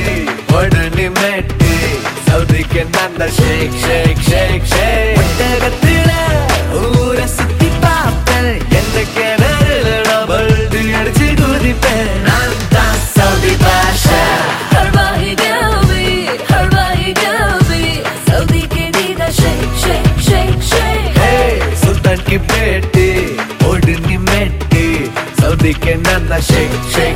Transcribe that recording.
உடனே மெட்டு சவுதிக்கு நான் தான் ஷேக் ஷேக் ஷேக் ஷேக் ஒட்டகத்துல ஊரை சுத்தி பார்ப்பேன் எந்த கிணறுல நான் பல்டி அடிச்சு குதிப்பேன் நான் தான் சவுதி பாஷா हरवाही गवी सऊदी के दीदा शेक शेक शेक शेक सुल्तान की बेटी ओढ़नी मेटी सऊदी के नाना शेक शेक